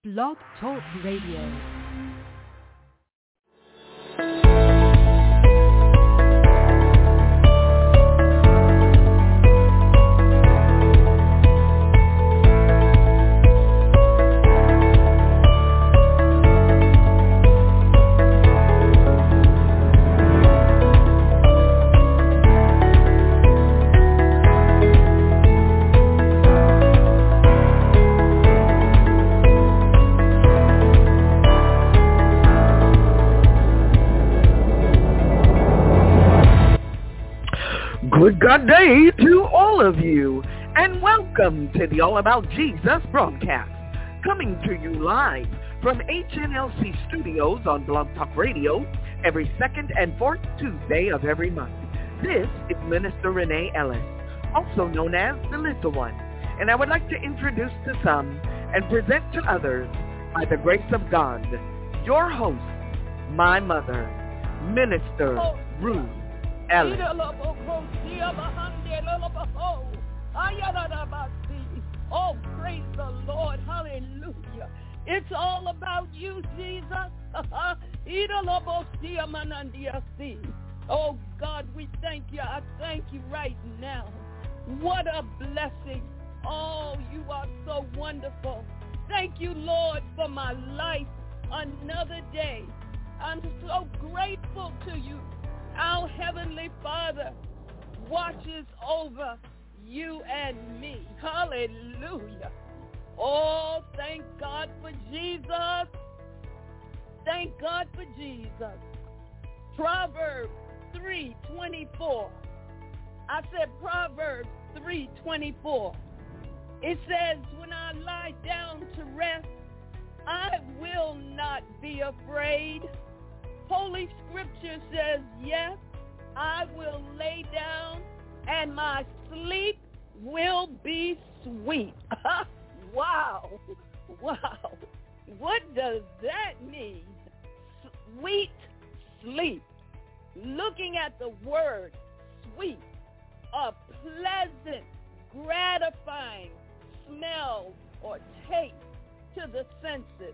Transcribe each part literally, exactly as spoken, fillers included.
Blog Talk Radio. Good God day to all of you, and welcome to the All About Jesus broadcast, coming to you live from H N L C Studios on Blog Talk Radio every second and fourth Tuesday of every month. This is Minister Renee Ellis, also known as the Little One, and I would like to introduce to some and present to others, by the grace of God, your host, my mother, Minister Ruth Ellis. Oh, praise the Lord. Hallelujah. It's all about you, Jesus. Oh, God, we thank you. I thank you right now. What a blessing. Oh, you are so wonderful. Thank you, Lord, for my life another day. I'm so grateful to you. Our Heavenly Father watches over you and me. Hallelujah. Oh, thank God for Jesus. Thank God for Jesus. Proverbs three twenty-four. I said Proverbs three twenty-four. It says, when I lie down to rest, I will not be afraid. Holy Scripture says, yes, I will lay down and my sleep will be sweet. Wow. Wow. What does that mean? Sweet sleep. Looking at the word sweet, a pleasant, gratifying smell or taste to the senses.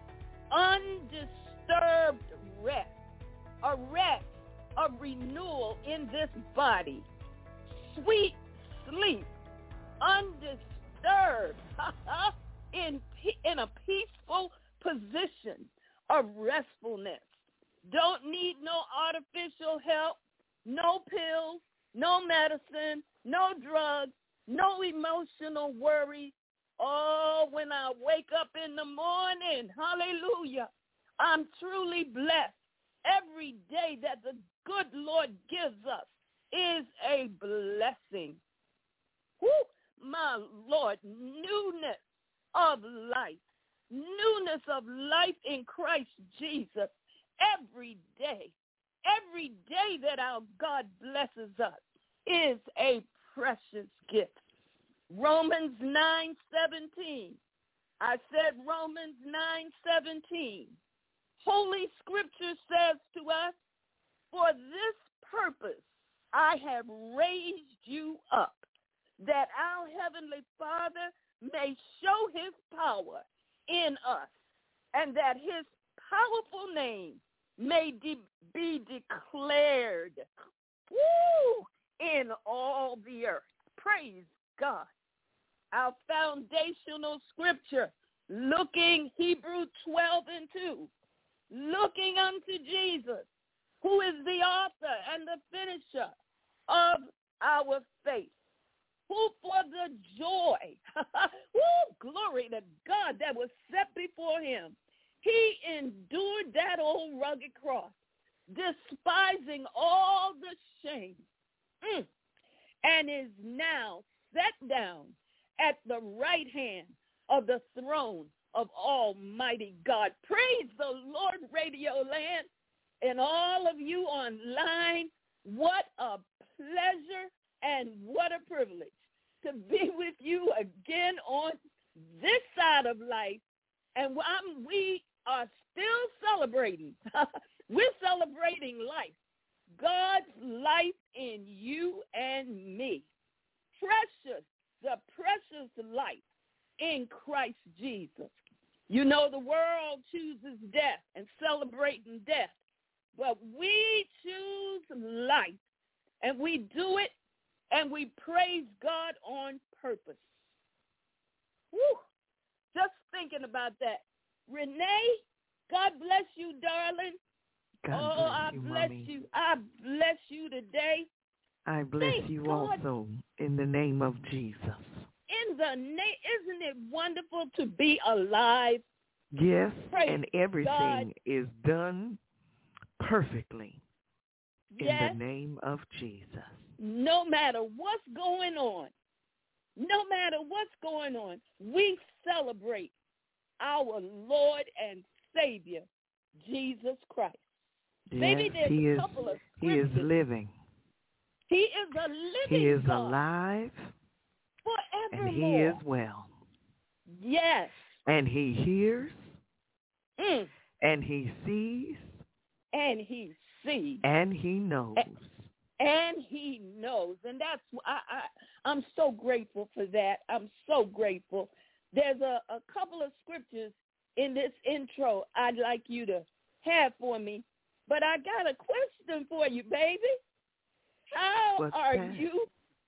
Undisturbed rest, a rest, a renewal in this body. Sweet sleep, undisturbed, in in a peaceful position of restfulness. Don't need no artificial help, no pills, no medicine, no drugs, no emotional worries. Oh, when I wake up in the morning, hallelujah, I'm truly blessed. Every day that the good Lord gives us is a blessing. Woo, my Lord, newness of life, newness of life in Christ Jesus. Every day, every day that our God blesses us is a precious gift. Romans nine seventeen. I said Romans nine seventeen. Holy Scripture says to us, for this purpose I have raised you up, that our Heavenly Father may show his power in us, and that his powerful name may de- be declared, woo, in all the earth. Praise God. Our foundational scripture, looking Hebrews twelve and two, looking unto Jesus, who is the author and the finisher of our faith, who for the joy, woo, glory to God, that was set before him, he endured that old rugged cross, despising all the shame, mm, and is now set down at the right hand of the throne of Almighty God. Praise the Lord, Radio Land, and all of you online. What a pleasure and what a privilege to be with you again on this side of life. And I'm, we are still celebrating. We're celebrating life, God's life in you and me. Precious, the precious life in Christ Jesus. You know, the world chooses death and celebrating death, but we choose life, and we do it, and we praise God on purpose. Woo! Just thinking about that. Renee, God bless you, darling. God oh, bless I you, bless Mommy. you. I bless you today. I bless Thank you God. also in the name of Jesus. In the name, isn't it wonderful to be alive? Yes, Praise and everything God. is done perfectly Yes. in the name of Jesus. No matter what's going on, no matter what's going on, we celebrate our Lord and Savior, Jesus Christ. Yes, Maybe there's he a is, couple of he is scriptures. living. He is a living He is God alive, and he forevermore. is well. Yes. And he hears, Mm. and he sees, And he sees. and he knows. And he knows. And that's, I, I, I'm so grateful for that. I'm so grateful. There's a, a couple of scriptures in this intro I'd like you to have for me. But I got a question for you, baby. How What's are that? you,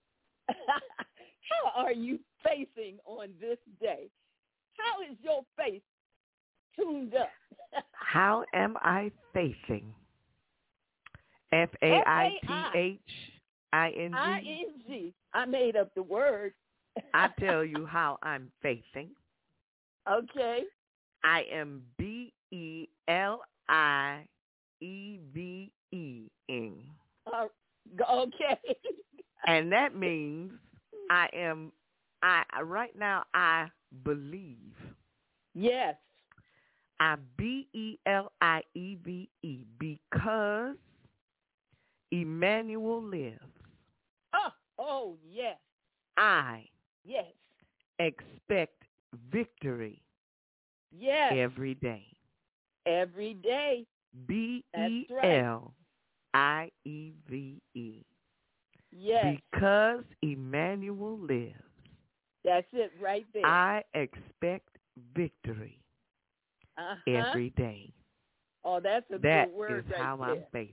how are you facing on this day? How is your face tuned up? How am I facing? F A I T H I N G. I N G. I made up the word. I tell you how I'm facing. Okay. I am B E L I E V E ing. Uh, okay. And that means I am, I right now I believe. Yes. I B E L I E V E because Emmanuel lives. Oh, oh, yes. I Yes. expect victory Yes. every day. Every day. B E L I E V E. Yes. Because Emmanuel lives. That's it right there. I expect victory uh-huh. every day. Oh, that's a that good word is right how there. I'm facing.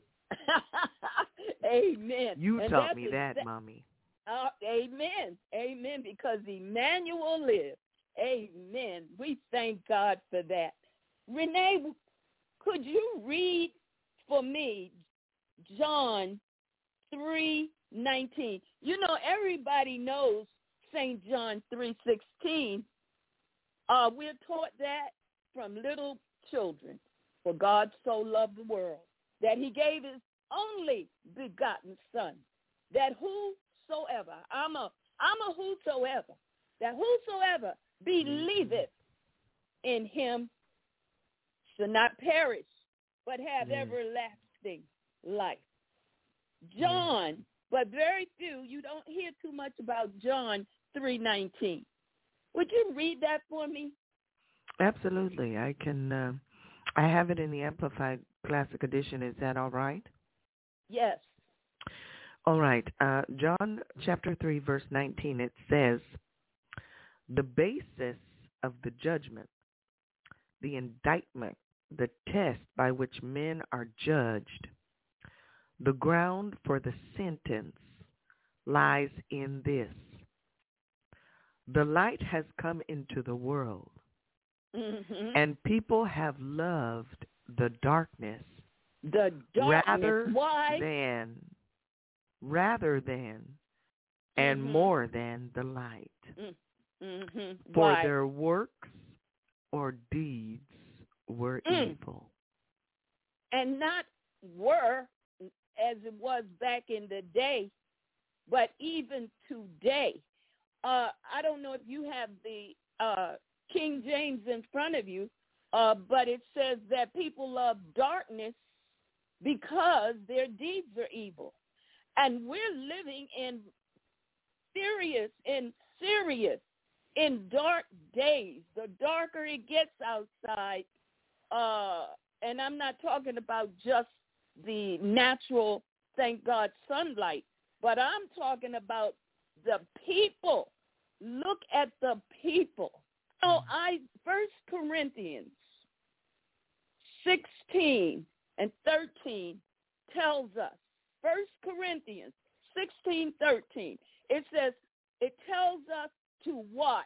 Amen. You and taught me that, exa- Mommy. Uh, amen. Amen. Because Emmanuel lives. Amen. We thank God for that. Renee, could you read for me John three nineteen? You know, everybody knows Saint John three sixteen. Uh, we're taught that from little children. For God so loved the world that he gave his only begotten Son, that whosoever, I'm a, I'm a whosoever, that whosoever believeth in him shall not perish, but have yes. everlasting life. John, yes. But very few, you don't hear too much about John three nineteen. Would you read that for me? Absolutely. I can, uh, I have it in the Amplified Classic Edition. Is that all right? Yes. All right. Uh, John chapter three, verse nineteen, it says, the basis of the judgment, the indictment, the test by which men are judged, the ground for the sentence lies in this. The light has come into the world, mm-hmm. and people have loved the darkness, the darkness. rather Why? than, rather than, mm-hmm. and more than the light. Mm-hmm. For Why? their works or deeds were mm. evil. And not were, as it was back in the day, but even today. Uh, I don't know if you have the uh, King James in front of you, uh, but it says that people love darkness because their deeds are evil. And we're living in serious, in serious, in dark days. The darker it gets outside, uh, and I'm not talking about just the natural, thank God, sunlight, but I'm talking about the people. Look at the people know, I First Corinthians sixteen and thirteen tells us, First Corinthians sixteen, thirteen, it says, it tells us to watch,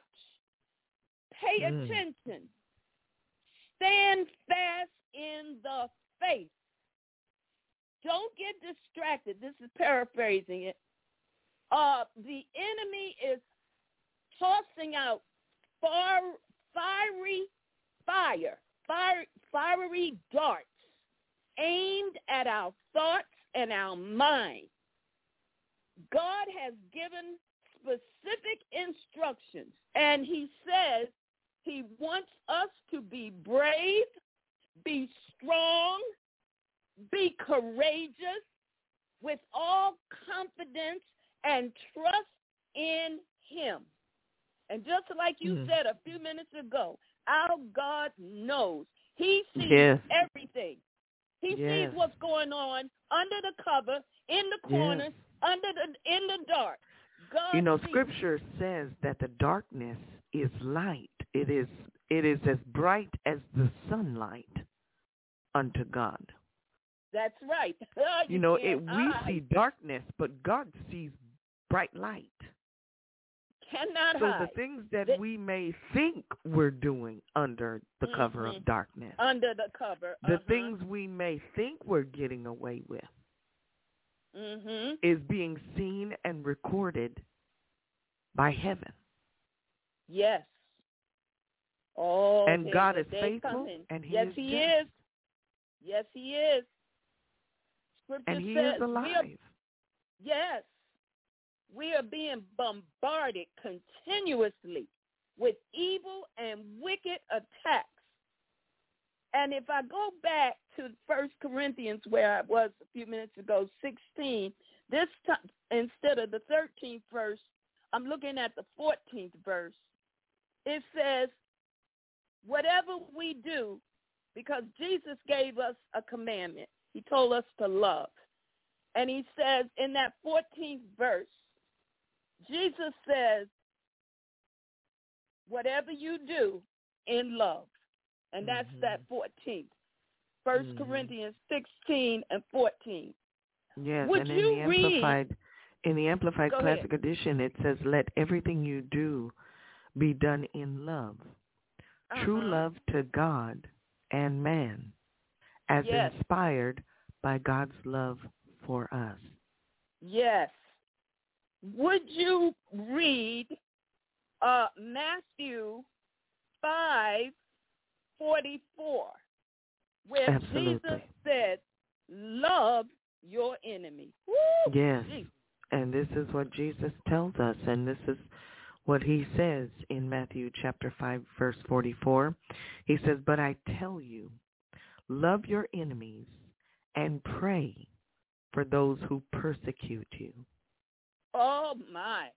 pay Mm. attention, stand fast in the faith. Don't get distracted. This is paraphrasing it. Uh, the enemy is tossing out far, fiery fire, fire, fiery darts aimed at our thoughts and our mind. God has given specific instructions, and he says he wants us to be brave, be strong, be courageous, with all confidence and trust in him. And just like you mm. said a few minutes ago, our God knows. He sees yes. everything. He yes. sees what's going on under the cover, in the corners, yes. under the in the dark. God you know, sees. Scripture says that the darkness is light. It is it is as bright as the sunlight unto God. That's right. you, you know, it, we see darkness, but God sees bright light. Cannot so hide. the things that the, we may think we're doing under the mm-hmm. cover of darkness, under the cover, the uh-huh. things we may think we're getting away with, mm-hmm. is being seen and recorded by heaven. Yes. Oh, and God is faithful, and He yes, is He just. is. Yes, He is. Scripture and He says is alive. Are, yes. We are being bombarded continuously with evil and wicked attacks. And if I go back to First Corinthians, where I was a few minutes ago, sixteen, this time, instead of the thirteenth verse, I'm looking at the fourteenth verse. It says, whatever we do, because Jesus gave us a commandment. He told us to love. And he says in that fourteenth verse, Jesus says, whatever you do in love. And that's mm-hmm. that fourteenth. First mm-hmm. Corinthians sixteen and fourteen. Yes, Would and you in the read, Amplified, in the Amplified Go Classic ahead. Edition, it says, let everything you do be done in love. Uh-huh. True love to God and man, as yes. inspired by God's love for us. Yes. Would you read uh, Matthew five forty-four, where Absolutely. Jesus said, love your enemy? Woo! Yes, Jesus. And this is what Jesus tells us, and this is what he says in Matthew chapter five, verse forty-four. He says, but I tell you, love your enemies and pray for those who persecute you. Oh, my.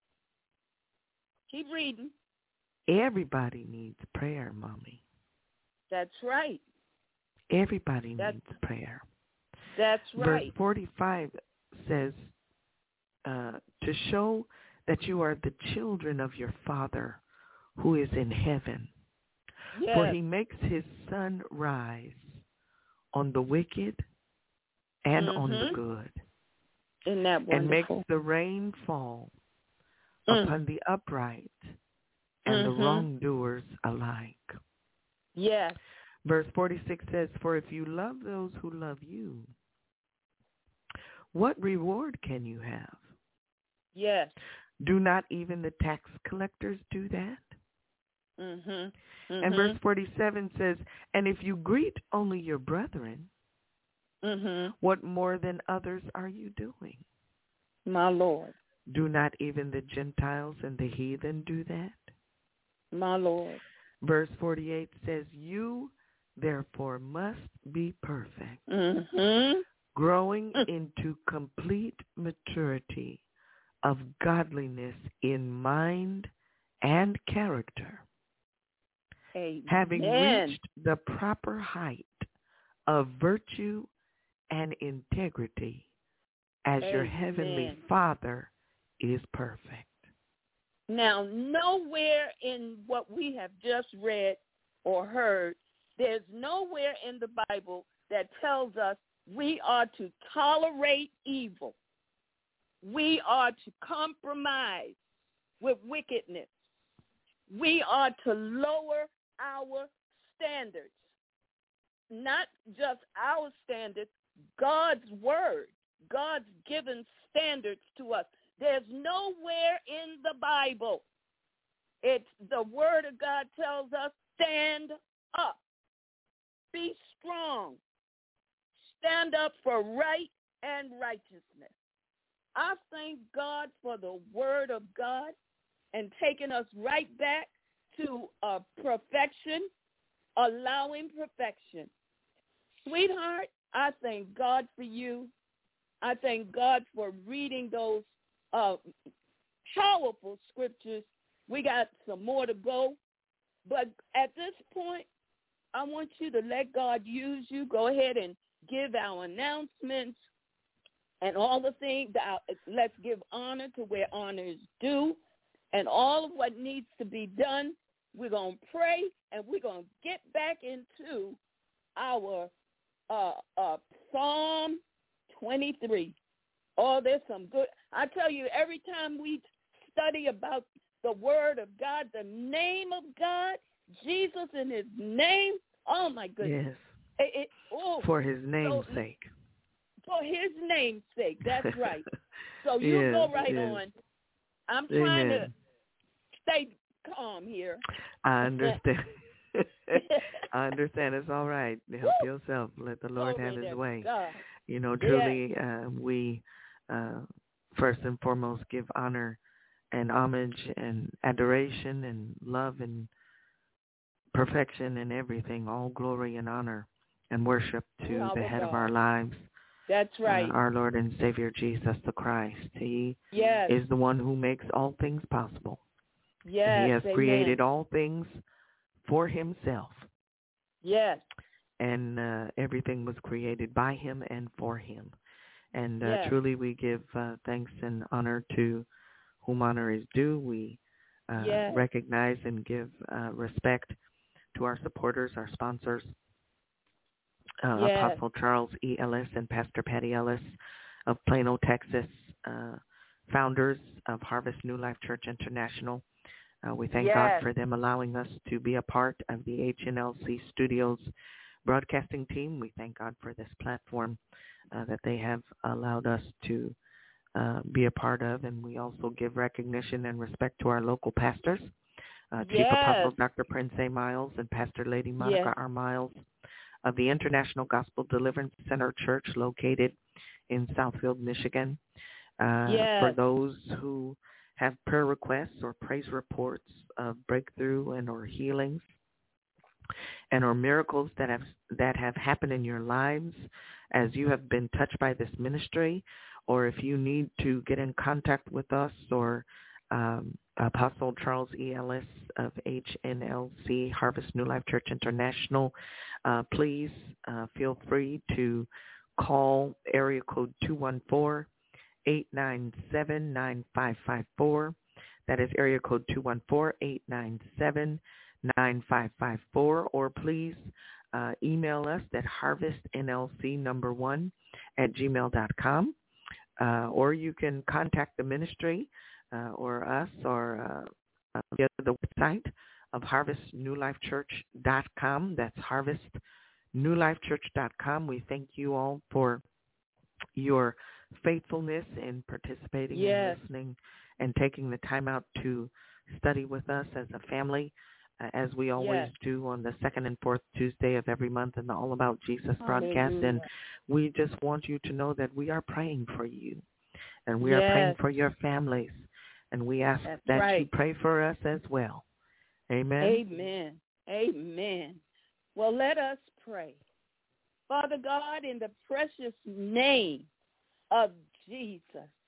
Keep reading. Everybody needs prayer, Mommy. That's right. Everybody that's, needs prayer. That's right. Verse forty-five says, uh, to show that you are the children of your Father who is in heaven. Yes. For he makes his sun rise on the wicked and mm-hmm. on the good. Isn't that wonderful? And makes the rain fall mm. upon the upright and mm-hmm. the wrongdoers alike. Yes. Verse forty-six says, for if you love those who love you, what reward can you have? Yes. Do not even the tax collectors do that? Mm-hmm. Mm-hmm. And verse forty-seven says, and if you greet only your brethren, mm-hmm. what more than others are you doing? My Lord. Do not even the Gentiles and the heathen do that? My Lord. Verse forty-eight says, you therefore must be perfect, mm-hmm. growing into complete maturity of godliness in mind and character, Amen. having reached the proper height of virtue and integrity, as Amen. your heavenly Father is perfect. Now, nowhere in what we have just read or heard, there's nowhere in the Bible that tells us we are to tolerate evil. We are to compromise with wickedness. We are to lower our standards. Not just our standards, God's word, God's given standards to us. There's nowhere in the Bible. It's the word of God tells us, stand up, be strong, stand up for right and righteousness. I thank God for the word of God and taking us right back to uh, perfection, allowing perfection. Sweetheart, I thank God for you. I thank God for reading those uh, powerful scriptures. We got some more to go. But at this point, I want you to let God use you. Go ahead and give our announcements and all the things. That, let's give honor to where honor is due. And all of what needs to be done, we're going to pray, and we're going to get back into our uh, uh, Psalm twenty-three. Oh, there's some good. I tell you, every time we study about the word of God, the name of God, Jesus and his name, oh, my goodness. Yes. It, it, oh, for his name's so, sake. For his name's sake, that's right. So you yes, go right yes. on. I'm trying Amen. to stay calm here. I understand. I understand. It's all right. Help Woo! yourself. Let the Lord Glory have his to way. God. You know, truly, uh, we uh, first and foremost give honor and homage and adoration and love and perfection and everything, all glory and honor and worship to Our the head God. of our lives. That's right. Uh, our Lord and Savior, Jesus the Christ. He yes. is the one who makes all things possible. Yes. And he has Amen. created all things for himself. Yes. And uh, everything was created by him and for him. And uh, yes. truly we give uh, thanks and honor to whom honor is due. We uh, yes. recognize and give uh, respect to our supporters, our sponsors, uh, yes. Apostle Charles E. Ellis and Pastor Patty Ellis of Plano, Texas, uh, founders of Harvest New Life Church International. Uh, we thank yes. God for them allowing us to be a part of the H N L C Studios broadcasting team. We thank God for this platform uh, that they have allowed us to uh, be a part of, and we also give recognition and respect to our local pastors, uh, Chief yes. Apostle Doctor Prince A. Miles and Pastor Lady Monica yes. R. Miles of the International Gospel Deliverance Center Church located in Southfield, Michigan. Uh, yes. For those who have prayer requests or praise reports of breakthrough and or healings and or miracles that have that have happened in your lives as you have been touched by this ministry, or if you need to get in contact with us or um, Apostle Charles E. Ellis of H N L C, Harvest New Life Church International, uh, please uh, feel free to call area code two one four, eight nine seven, nine five five four. That is area code two one four, eight nine seven, nine five five four, or please uh, email us at harvestnlc number one at gmail dot com, uh, or you can contact the ministry uh, or us or uh, uh, via the website of harvest new life church dot com. That's harvest new life church dot com. We thank you all for your faithfulness in participating yes. and listening and taking the time out to study with us as a family, uh, as we always yes. do on the second and fourth Tuesday of every month in the All About Jesus broadcast. Hallelujah. And we just want you to know that we are praying for you, and we yes. are praying for your families, and we ask That's that right. you pray for us as well. Amen. Amen. Amen. Well, let us pray. Father God, in the precious name of Jesus,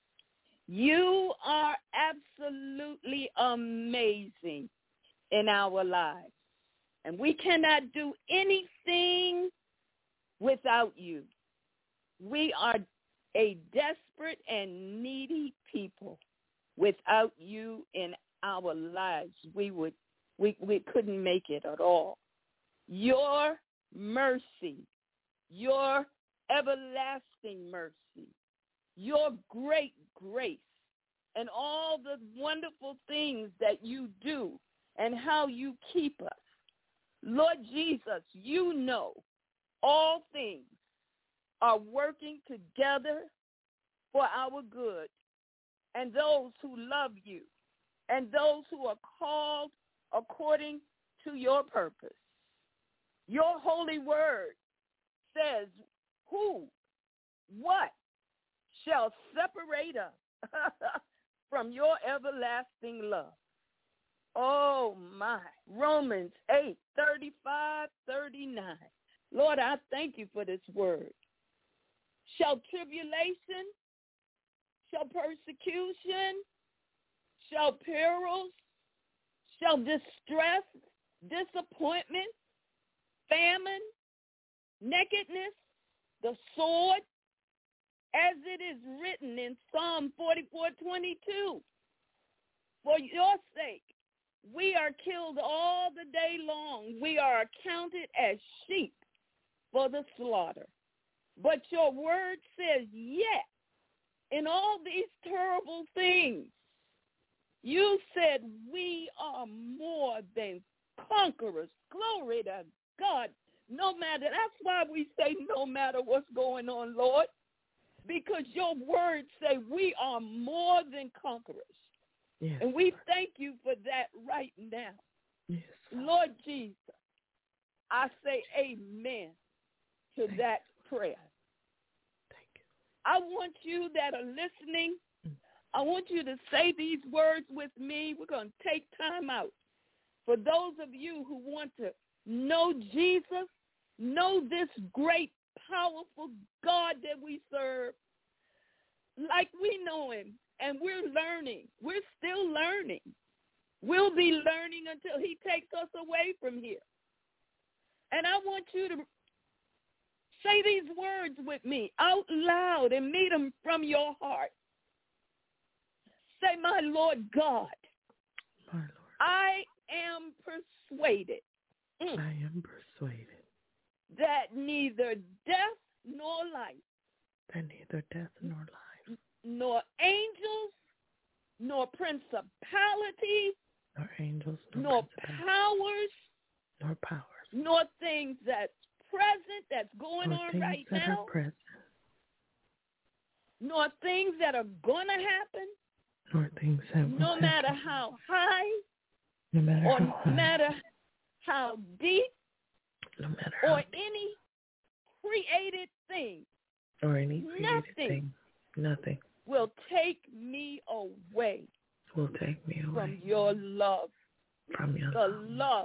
you are absolutely amazing in our lives. And we cannot do anything without you. We are a desperate and needy people without you in our lives, we would we, we couldn't make it at all. Your mercy, your everlasting mercy, your great grace, and all the wonderful things that you do and how you keep us. Lord Jesus, you know all things are working together for our good, and those who love you, and those who are called according to your purpose. Your holy word says, who, what shall separate us from your everlasting love? Oh, my. Romans eight, thirty-five, thirty-nine. Lord, I thank you for this word. Shall tribulation, shall persecution, shall perils, shall distress, disappointment, famine, nakedness, the sword, as it is written in Psalm forty-four twenty-two. For your sake, we are killed all the day long. We are accounted as sheep for the slaughter. But your word says, yet, in all these terrible things, you said we are more than conquerors. Glory to God. No matter, that's why we say no matter what's going on, Lord, because your words say we are more than conquerors. Yes. And we thank you for that right now. Yes. Lord Jesus, I say amen to Thank that prayer. Thank you. I want you that are listening, I want you to say these words with me. We're going to take time out. For those of you who want to know Jesus, know this great, powerful God that we serve, like we know him, and we're learning. We're still learning. We'll be learning until he takes us away from here. And I want you to say these words with me out loud and meet them from your heart. Say, my Lord God, My Lord, I am persuaded mm, I am persuaded that neither death nor life, that neither death nor life, nor angels, nor principalities, nor angels, nor, nor principalities, powers, nor powers, nor things that's present, that's going nor on things right that now, are present, nor things that are going to happen, nor things that will no matter happen, how high no matter or how no high, matter how deep no matter or how deep, any created thing, or any created nothing thing, nothing will take me away will take me away from your love, from your the love, love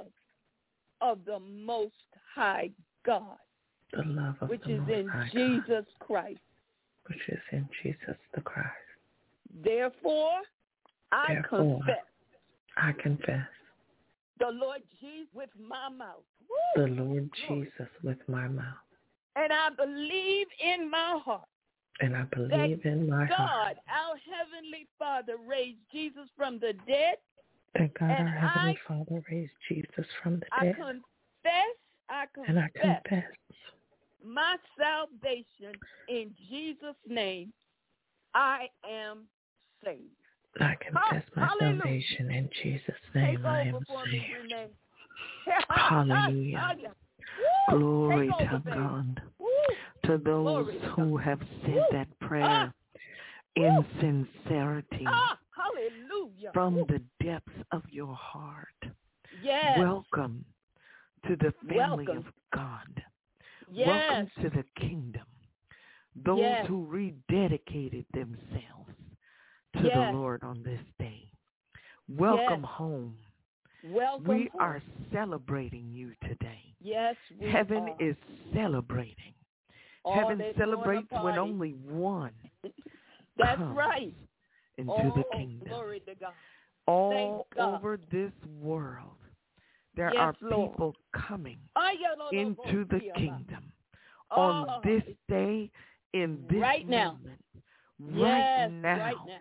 of the Most High God, the love of which the is Most in High Jesus God, Christ. which is in Jesus the Christ. Therefore, I Therefore, confess I confess the Lord Jesus with my mouth. the Woo! Lord Glory. Jesus with my mouth, And I believe in my heart and I believe in my God, heart our Heavenly Father, raised Jesus from the dead. that God, and our Heavenly I, Father, raised Jesus from the I dead, confess, I and I confess confess my salvation in Jesus' name. I am saved. I confess my Hallelujah. salvation in Jesus' Take name. I over am for me, saved. Renee. Hallelujah. Woo! Glory Take over, to baby. God. Woo! To those Glory to who God. have said Woo! that prayer Ah! in Woo! sincerity Ah! Hallelujah. from Woo! the depths of your heart. Yes. Welcome to the family Welcome. of God. Yes. Welcome to the kingdom. Those Yes. who rededicated themselves to Yes. the Lord on this day. Welcome Yes. home. Welcome We home. are celebrating you today. Yes, we Heaven are. is celebrating. Oh, Heaven they're celebrates throwing a when party. only one That's comes right. into Oh, the kingdom. glory to God. All Thank God. over this world, there Yes, are Lord. people coming Ay, ya, no, no, into no, the yeah, kingdom oh, on this day, in this right now. moment, Yes, right now. right now.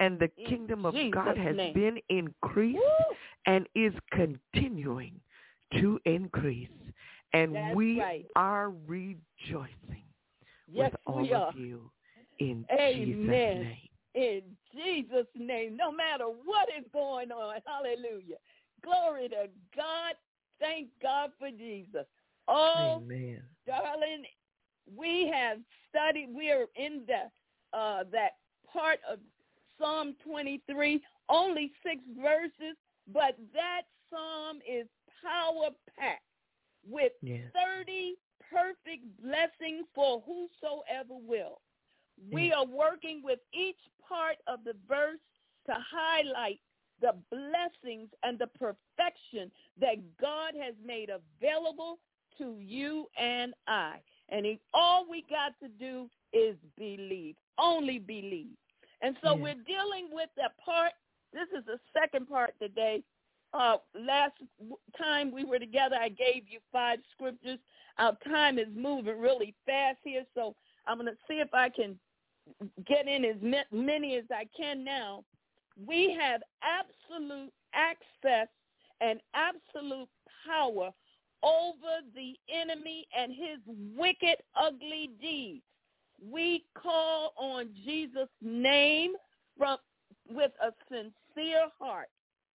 And the In kingdom of Jesus' God has name. been increased Woo! and is continuing to increase. And That's we right. are rejoicing Yes, with all we are. of you in Amen. Jesus' name. In Jesus' name, no matter what is going on. Hallelujah. Glory to God. Thank God for Jesus. Oh, Amen. darling, we have studied, we are in the uh, that part of Psalm twenty-three, only six verses, but that psalm is power-packed with Yes. thirty perfect blessings for whosoever will. We Yes. are working with each part of the verse to highlight the blessings and the perfection that God has made available to you and I. And it, all we got to do is believe, only believe. And so Yes. we're dealing with that part. This is the second part today. Uh, last time we were together, I gave you five scriptures. Our time is moving really fast here, so I'm going to see if I can get in as many as I can now. We have absolute access and absolute power over the enemy and his wicked, ugly deeds. We call on Jesus' name from with a sincere heart.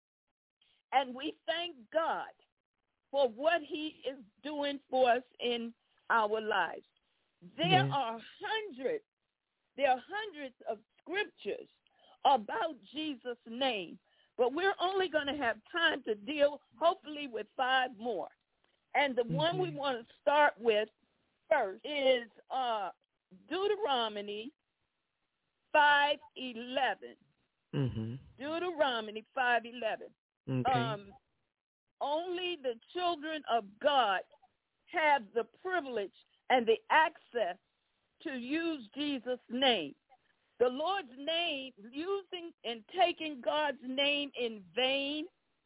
And we thank God for what he is doing for us in our lives. There Yes. are hundreds, there are hundreds of scriptures about Jesus' name, but we're only going to have time to deal, hopefully, with five more. And the mm-hmm. one we want to start with first is uh, Deuteronomy five eleven. Mm-hmm. Deuteronomy five eleven. Okay. Um, only the children of God have the privilege and the access to use Jesus' name. The Lord's name, using and taking God's name in vain,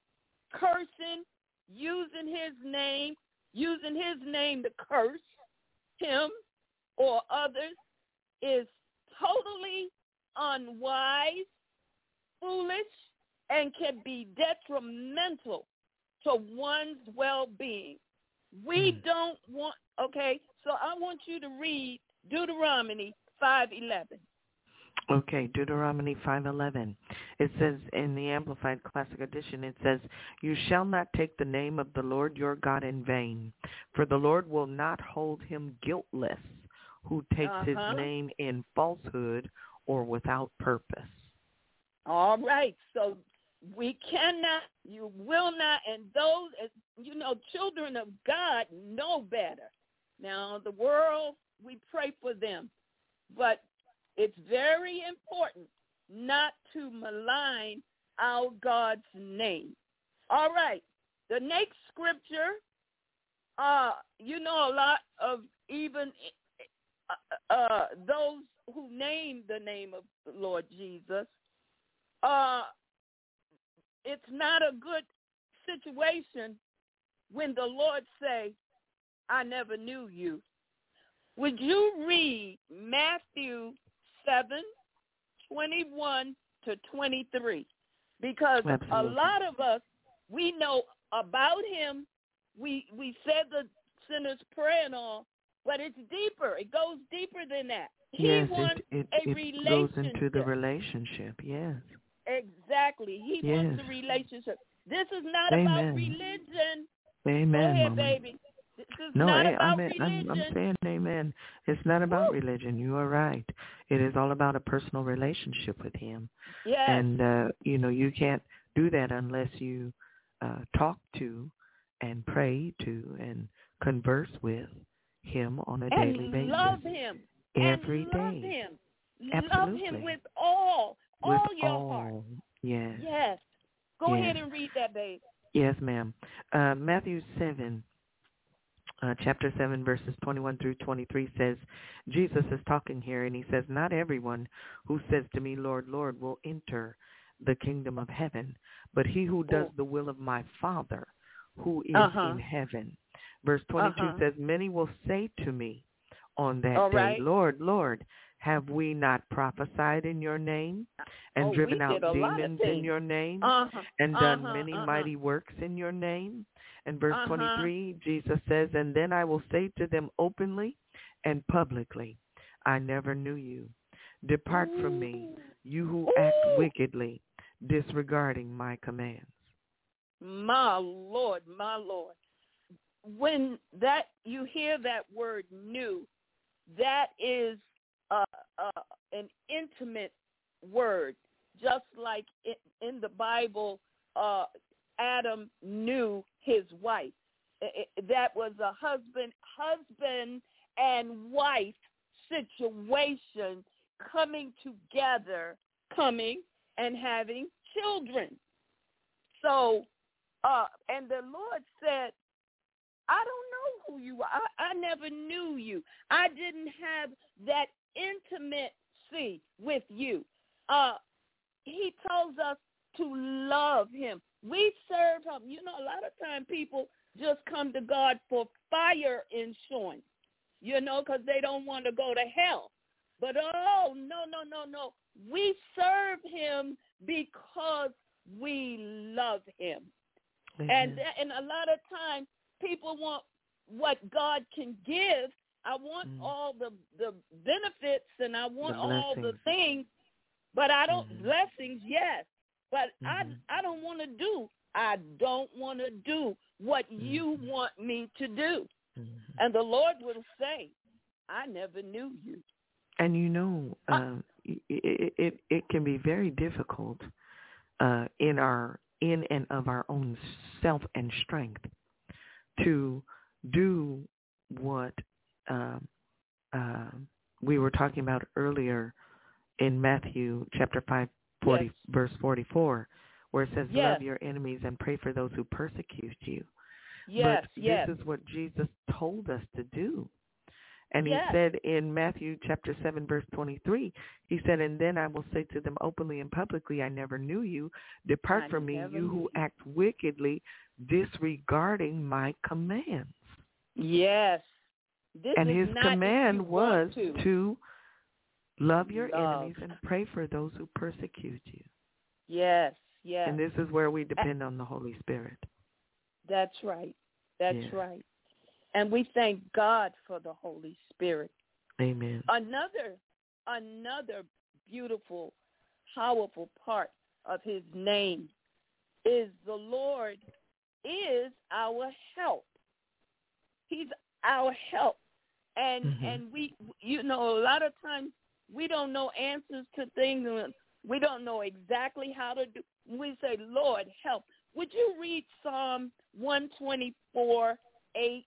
cursing, using his name, using his name to curse him or others is totally unwise, foolish, and can be detrimental to one's well-being. We mm. don't want, okay, so I want you to read Deuteronomy five eleven. Okay, Deuteronomy five eleven. It says in the Amplified Classic Edition, it says, "You shall not take the name of the Lord your God in vain, for the Lord will not hold him guiltless who takes uh-huh. his name in falsehood or without purpose." All right, so we cannot, you will not, and those, you know, children of God know better. Now, the world, we pray for them, but it's very important not to malign our God's name. All right, the next scripture, uh, you know, a lot of even uh, uh, those who name the name of the Lord Jesus, uh, it's not a good situation when the Lord say, "I never knew you." Would you read Matthew seven, twenty-one to twenty-three? Because Absolutely. a lot of us, we know about him. We we said the sinner's prayer and all, but it's deeper. It goes deeper than that. He yes, wants it, it, a it relationship. goes into the relationship, yes. Exactly. He yes. wants a relationship. This is not Amen. about religion. Amen, Go ahead, Mama. baby. This is no, not I, about I'm, religion. I'm, I'm saying amen. It's not about Woo. religion. You are right. It is all about a personal relationship with him. Yes. And, uh, you know, you can't do that unless you uh, talk to and pray to and converse with him on a and daily basis. love him. Every and day. love him. Absolutely. Love him with all, with all your all. heart. Yes. Yes. Go yes. ahead and read that, babe. Yes, ma'am. Uh, Matthew seven. Uh, chapter seven, verses twenty-one through twenty-three says, Jesus is talking here, and he says, "Not everyone who says to me, Lord, Lord, will enter the kingdom of heaven, but he who does oh. the will of my Father who is uh-huh. in heaven." Verse twenty-two uh-huh. says, "Many will say to me on that All day, right. Lord, Lord, Have we not prophesied in your name and Oh, driven we out did a lot of demons in things. your name Uh-huh. and done Uh-huh. many Uh-huh. mighty works in your name? And verse Uh-huh. twenty-three, Jesus says, and then I will say to them openly and publicly, I never knew you. Depart Ooh. from me, you who Ooh. act wickedly, disregarding my commands. My Lord, my Lord. When that you hear that word "new," that is uh, uh, an intimate word, just like in, in the Bible, uh, Adam knew his wife. It, it, that was a husband, husband and wife situation coming together, coming and having children. So, uh, and the Lord said, I don't know who you are. I, I never knew you. I didn't have that intimacy with you. Uh, he tells us to love him. We serve him. You know, a lot of time people just come to God for fire insurance, you know, because they don't want to go to hell. But, oh, no, no, no, no. We serve him because we love him. Mm-hmm. And, and a lot of times, people want what God can give. I want mm. all the, the benefits and I want the all the things, but I don't, mm-hmm. blessings, yes, but mm-hmm. I I don't want to do, I don't want to do what mm-hmm. you want me to do. Mm-hmm. And the Lord will say, I never knew you. And you know, uh, it, it, it can be very difficult uh, in our, in and of our own self and strength to do what uh, uh, we were talking about earlier in Matthew chapter five, forty, yes. verse forty-four, where it says, yes. love your enemies and pray for those who persecute you. Yes, but yes. this is what Jesus told us to do. And yes. he said in Matthew chapter seven, verse twenty-three, he said, and then I will say to them openly and publicly, I never knew you. Depart I from me, you who you. act wickedly, disregarding my commands. Yes. This and is his not command was to. to love your love. enemies and pray for those who persecute you. Yes, yes. And this is where we depend on the Holy Spirit. That's right. That's yes. right. And we thank God for the Holy Spirit. Amen. Another, another beautiful, powerful part of his name is the Lord is our help. He's our help. And mm-hmm. and we, you know, a lot of times we don't know answers to things. We don't know exactly how to do. We say, Lord, help. Would you read Psalm one twenty-four, eight?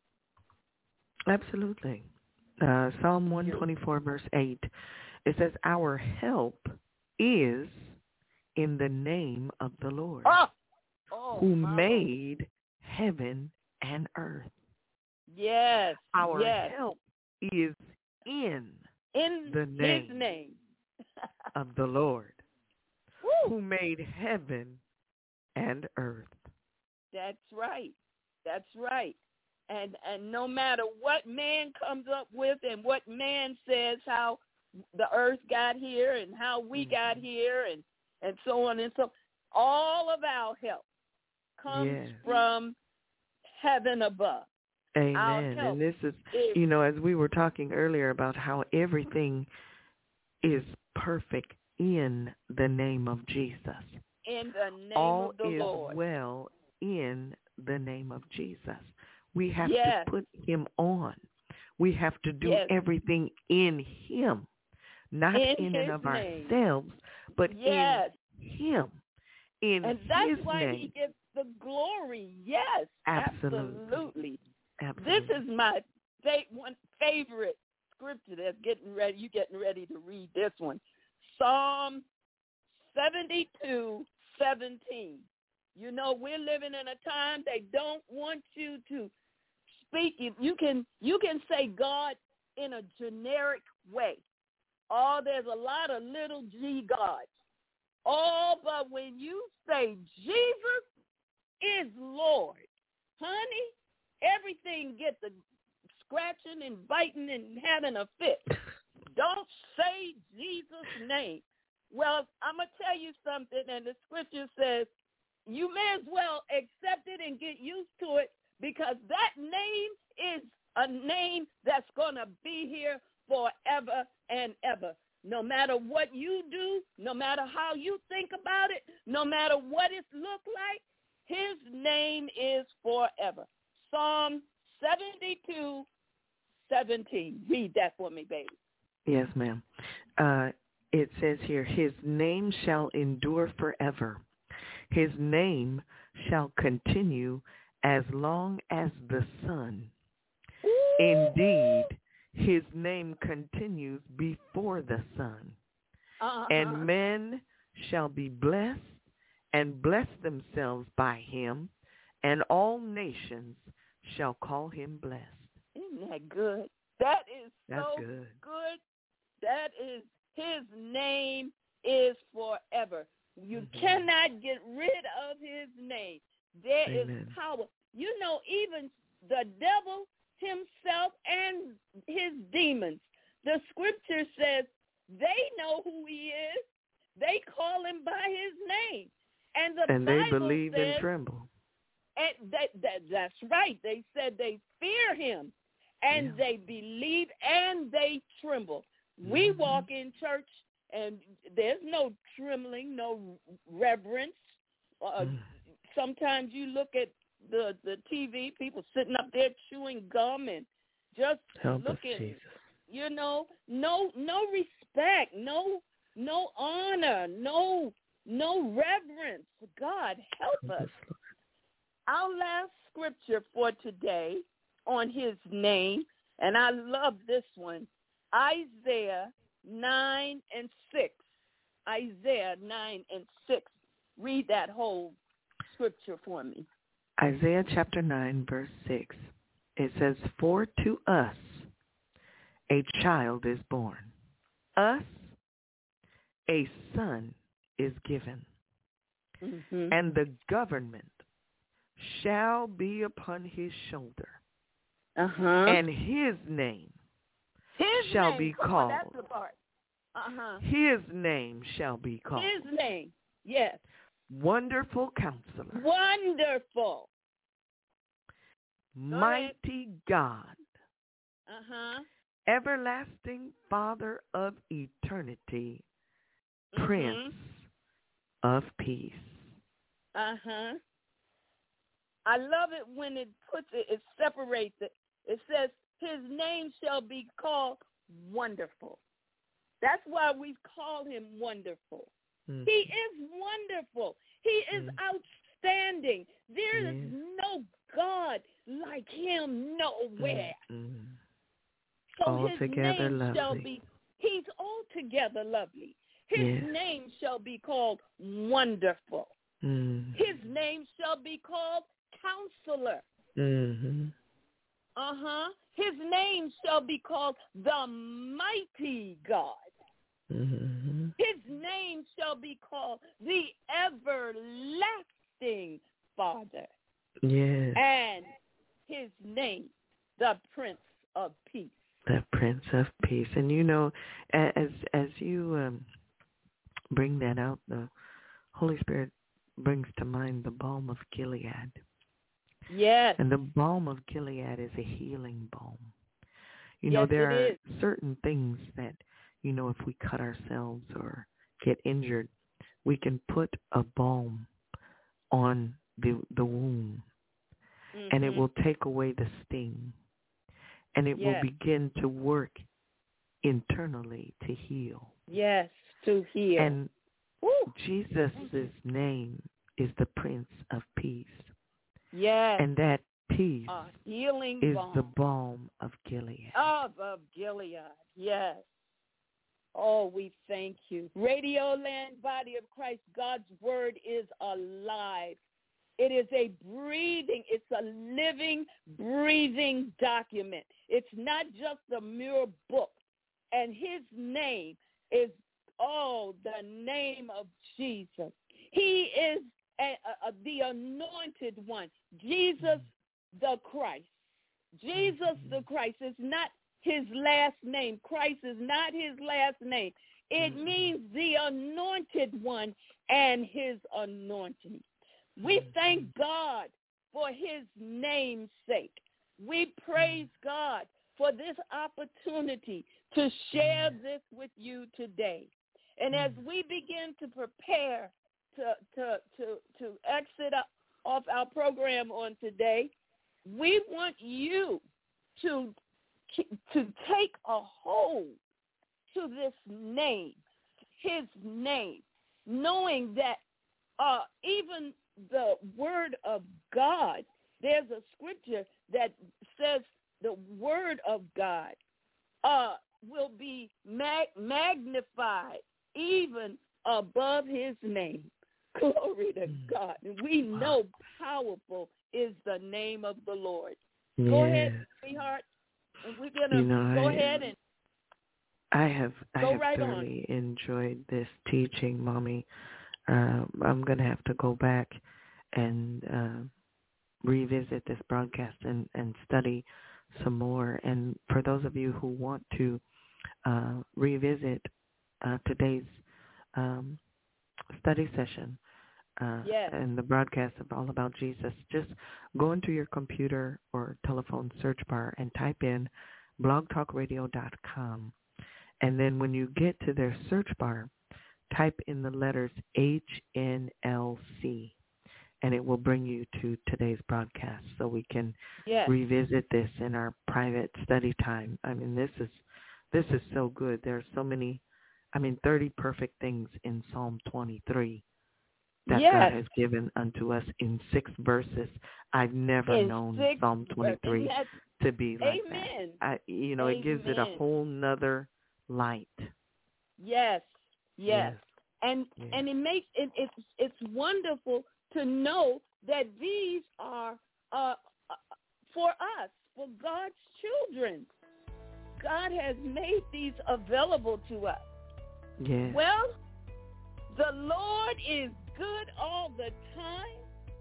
Absolutely. Uh, Psalm one twenty-four, verse eight. It says, our help is in the name of the Lord, oh. Oh, who my. made heaven and earth. Yes. Our yes. help is in, in the name, his name. of the Lord, Woo. Who made heaven and earth. That's right. That's right. And and no matter what man comes up with and what man says how the earth got here and how we mm-hmm. got here and, and so on and so, all of our help comes yes. from heaven above. Amen. And this is, is, you know, as we were talking earlier about how everything is perfect in the name of Jesus. In the name all of the is Lord. well in the name of Jesus. We have yes. to put him on. We have to do yes. everything in him, not in, in and of name. ourselves, but yes. in him. In and that's his why name. he gets the glory. Yes, absolutely. absolutely. absolutely. This is my fa- one favorite scripture that's getting ready. You getting ready to read this one. Psalm seventy-two, seventeen. You know, we're living in a time they don't want you to speak. You can you can say God in a generic way. Oh, there's a lot of little g gods. Oh, but when you say Jesus is Lord, honey, everything gets a scratching and biting and having a fit. Don't say Jesus' name. Well, I'm going to tell you something, and the scripture says you may as well accept it and get used to it, because that name is a name that's going to be here forever and ever. No matter what you do, no matter how you think about it, no matter what it looks like, his name is forever. Psalm seventy-two seventeen. Read that for me, baby. Yes, ma'am. Uh, it says here, his name shall endure forever. His name shall continue as long as the sun. Indeed, his name continues before the sun. Uh-huh. And men shall be blessed and bless themselves by him, and all nations shall call him blessed. Isn't that good? That is That's so good. good. That is, his name is forever. You mm-hmm. cannot get rid of his name. There Amen. Is power. You know, even the devil himself and his demons, the scripture says they know who he is. They call him by his name. And the and Bible they believe says, and tremble. And that, that, that's right. They said they fear him, and yeah. they believe, and they tremble. Mm-hmm. We walk in church, and there's no trembling, no reverence. Uh, mm. Sometimes you look at the, the T V, people sitting up there chewing gum and just Help looking, us, Jesus. you know, no no respect, no no honor, no no reverence. God, help, help us. us. Our last scripture for today on his name, and I love this one, Isaiah nine and six. Isaiah nine and six. Read that whole scripture for me. Isaiah chapter nine, verse six. It says, for to us a child is born. Us a son is given. Mm-hmm. And the government shall be upon his shoulder. Uh-huh. And his name his shall name. be Come called. On, that's the part. Uh-huh. His name shall be called. His name, yes. Wonderful Counselor. Wonderful. Mighty God. Uh-huh. Everlasting Father of eternity. Mm-hmm. Prince of Peace. Uh-huh. I love it when it puts it, it separates it. It says, his name shall be called Wonderful. That's why we call him Wonderful. Mm-hmm. He is wonderful. He is mm-hmm. outstanding. There yeah. is no God like him nowhere. Mm-hmm. So altogether his name lovely. shall be, he's altogether lovely. His yes. name shall be called Wonderful. Mm-hmm. His name shall be called Counselor. Mm-hmm. Uh-huh. His name shall be called the Mighty God. Mm-hmm. His name shall be called the Everlasting Father. Yes. And his name, the Prince of Peace. The Prince of Peace. And you know, as as you um, bring that out, the Holy Spirit brings to mind the balm of Gilead. Yes. And the balm of Gilead is a healing balm. You yes, know, there it are is. certain things that, you know, if we cut ourselves or get injured, we can put a balm on the the wound, mm-hmm. and it will take away the sting, and it yes. will begin to work internally to heal. Yes, to heal. And Woo. Jesus' name is the Prince of Peace. Yes. And that peace uh, healing is balm. the balm of Gilead. Of, of Gilead, yes. Oh, we thank you. Radio Land, Body of Christ, God's word is alive. It is a breathing, it's a living, breathing document. It's not just a mere book. And his name is, oh, the name of Jesus. He is a, a, a, the anointed one. Jesus the Christ. Jesus the Christ is not his last name. Christ is not his last name. It means the anointed one and his anointing. We thank God for his name's sake. We praise God for this opportunity to share this with you today. And as we begin to prepare to to to, to exit off our program on today, we want you to to take a hold to this name, his name, knowing that uh, even the word of God, there's a scripture that says the word of God uh, will be mag- magnified even above his name. Glory to God. And we know powerful is the name of the Lord. Yes. Go ahead, sweetheart. And we're going to you know, go I, ahead and I have, I go have right thoroughly on. enjoyed this teaching, Mommy. Uh, I'm going to have to go back and uh, revisit this broadcast and, and study some more. And for those of you who want to uh, revisit uh, today's um, study session uh, yes. and the broadcast of All About Jesus, just go into your computer or telephone search bar and type in blog talk radio dot com. And then when you get to their search bar, type in the letters H N L C, and it will bring you to today's broadcast so we can yes. revisit this in our private study time. I mean, this is this is so good. There are so many, I mean, thirty perfect things in Psalm twenty-three that yes. God has given unto us in six verses. I've never in known six, Psalm twenty-three to be like amen. that. I, you know, Amen. it gives it a whole nother light. Yes, yes, yes. and yes. and it makes it it's it's wonderful to know that these are uh, for us, for God's children. God has made these available to us. Yes. Well, the Lord is good all the time,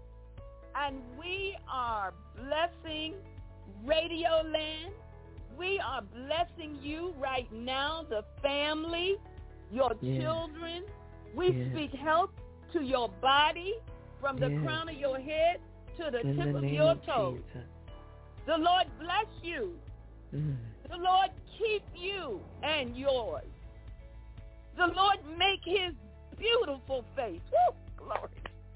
and we are blessing Radio Land. We are blessing you right now, the family, your yes. children. We yes. speak health to your body from the yes. crown of your head to the In tip the of name your of toes. Jesus. The Lord bless you. Mm. The Lord keep you and yours. The Lord make his beautiful face, woo, glory,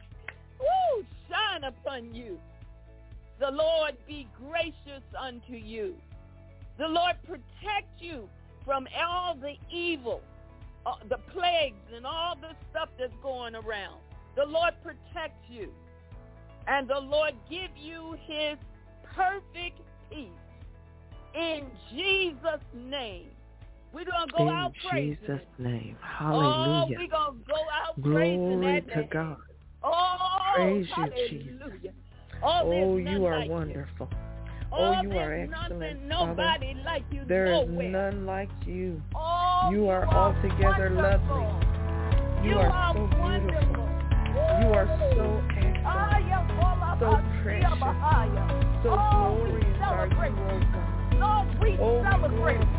woo, shine upon you. The Lord be gracious unto you. The Lord protect you from all the evil, uh, the plagues and all the stuff that's going around. The Lord protect you. And the Lord give you his perfect peace. In Jesus' name. We're going to go In out praising Jesus' it. name. Hallelujah. Oh, we're going to go out Glory praising that to name. God. Oh, Praise hallelujah. you, Jesus. Oh, Oh, there's none you are like wonderful. You. Oh, Oh, you are excellent, nothing, nobody Father. like you There is nowhere. none like you. Oh, you are you are altogether wonderful. lovely. You, You are, are so wonderful. beautiful. You are so excellent, so precious, so oh, glorious are you, oh God. Lord, we oh, celebrate.